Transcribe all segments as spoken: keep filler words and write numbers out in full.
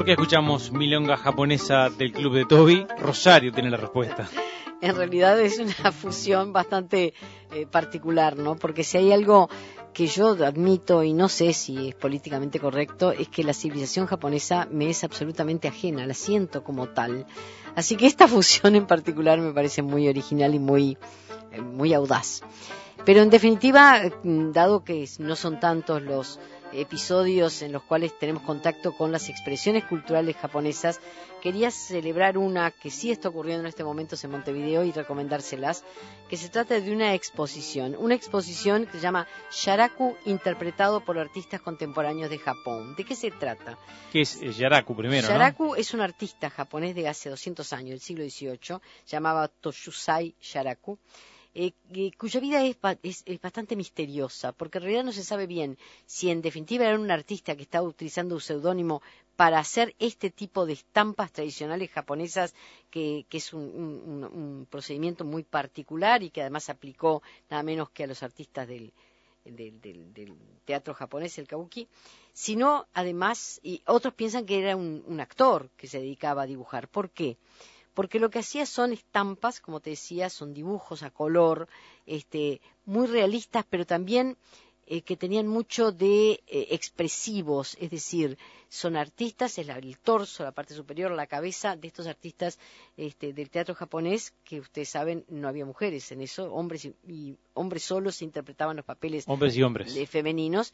¿Por qué escuchamos milonga japonesa del club de Toby? Rosario tiene la respuesta. En realidad es una fusión bastante eh, particular, ¿no? Porque si hay algo que yo admito y no sé si es políticamente correcto, es que la civilización japonesa me es absolutamente ajena, la siento como tal. Así que esta fusión en particular me parece muy original y muy, eh, muy audaz. Pero en definitiva, dado que no son tantos los episodios en los cuales tenemos contacto con las expresiones culturales japonesas, quería celebrar una que sí está ocurriendo en este momento en Montevideo y recomendárselas, que se trata de una exposición, una exposición que se llama Sharaku, interpretado por artistas contemporáneos de Japón. ¿De qué se trata? ¿Qué es Sharaku primero, Sharaku no? es un artista japonés de hace doscientos años, del siglo dieciocho, llamaba Toshusai Sharaku. Eh, eh, cuya vida es, es, es bastante misteriosa, porque en realidad no se sabe bien si en definitiva era un artista que estaba utilizando un seudónimo para hacer este tipo de estampas tradicionales japonesas, que, que es un, un, un procedimiento muy particular y que además aplicó nada menos que a los artistas del, del, del, del teatro japonés, el kabuki, sino además, y otros piensan que era un, un actor que se dedicaba a dibujar. ¿Por qué? Porque lo que hacía son estampas, como te decía, son dibujos a color, este, muy realistas, pero también eh, que tenían mucho de eh, expresivos, es decir, son artistas, es la, el torso, la parte superior, la cabeza de estos artistas este, del teatro japonés, que ustedes saben, no había mujeres en eso, hombres y, y hombres solos interpretaban los papeles hombres y hombres eh, femeninos,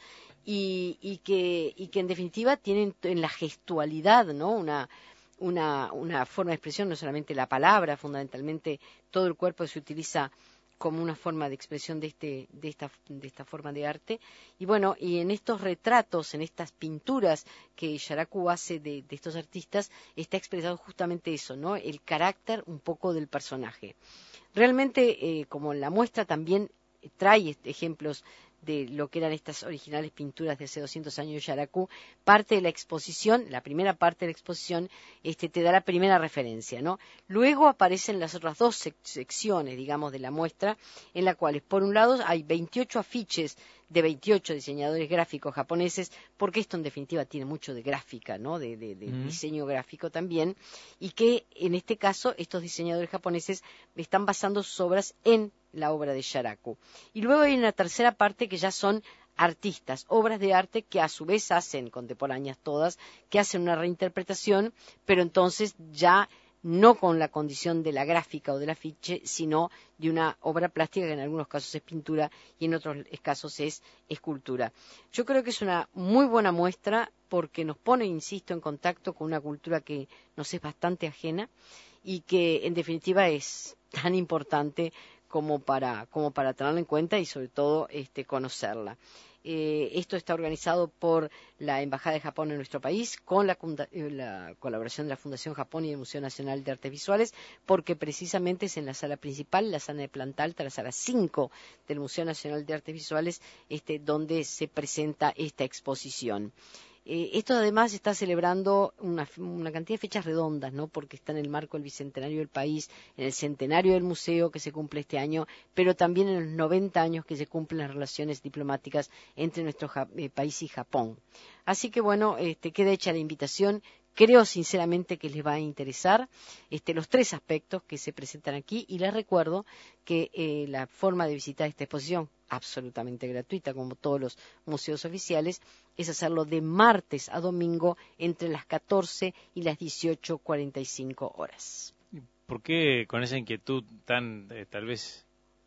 y, y, que, y que en definitiva tienen en la gestualidad, ¿no?, una... Una, una forma de expresión, no solamente la palabra, fundamentalmente todo el cuerpo se utiliza como una forma de expresión de este de esta de esta forma de arte. Y bueno, y en estos retratos, en estas pinturas que Sharaku hace de, de estos artistas, está expresado justamente eso, ¿no?, el carácter un poco del personaje. Realmente, eh, como la muestra también trae ejemplos de lo que eran estas originales pinturas de hace doscientos años de Sharaku, parte de la exposición, la primera parte de la exposición, este, te da la primera referencia, ¿no? Luego aparecen las otras dos sec secciones, digamos, de la muestra, en las cuales, por un lado, hay veintiocho afiches de veintiocho diseñadores gráficos japoneses, porque esto en definitiva tiene mucho de gráfica, ¿no?, de, de, de mm. diseño gráfico también, y que en este caso estos diseñadores japoneses están basando sus obras en la obra de Sharaku. Y luego hay una tercera parte que ya son artistas, obras de arte que a su vez hacen, contemporáneas todas, que hacen una reinterpretación, pero entonces ya no con la condición de la gráfica o del afiche, sino de una obra plástica que en algunos casos es pintura y en otros casos es escultura. Yo creo que es una muy buena muestra porque nos pone, insisto, en contacto con una cultura que nos es bastante ajena y que en definitiva es tan importante como para, como para tenerla en cuenta y sobre todo este, conocerla. Eh, esto está organizado por la Embajada de Japón en nuestro país, con la, la colaboración de la Fundación Japón y el Museo Nacional de Artes Visuales, porque precisamente es en la sala principal, la sala de planta alta, la sala cinco del Museo Nacional de Artes Visuales, este, donde se presenta esta exposición. Eh, esto además está celebrando una, una cantidad de fechas redondas, ¿no?, porque está en el marco del bicentenario del país, en el centenario del museo que se cumple este año, pero también en los noventa años que se cumplen las relaciones diplomáticas entre nuestro eh, país y Japón. Así que bueno, este, queda hecha la invitación. Creo sinceramente que les va a interesar este, los tres aspectos que se presentan aquí y les recuerdo que eh, la forma de visitar esta exposición, absolutamente gratuita como todos los museos oficiales, es hacerlo de martes a domingo entre las catorce y las dieciocho cuarenta y cinco horas. ¿Por qué con esa inquietud tan eh, tal vez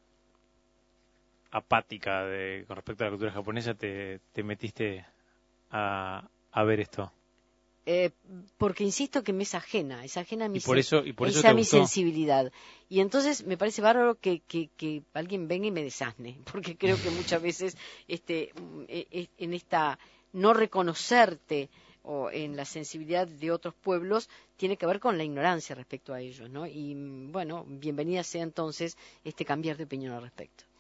apática de, con respecto a la cultura japonesa te, te metiste a, a ver esto? Eh, porque insisto que me es ajena, es ajena a mi, ¿Y por eso, y por eso esa te mi gustó? sensibilidad. Y entonces me parece bárbaro que, que, que alguien venga y me desasne, porque creo que muchas veces este, en esta no reconocerte o en la sensibilidad de otros pueblos tiene que ver con la ignorancia respecto a ellos, ¿no? Y bueno, bienvenida sea entonces este cambiar de opinión al respecto.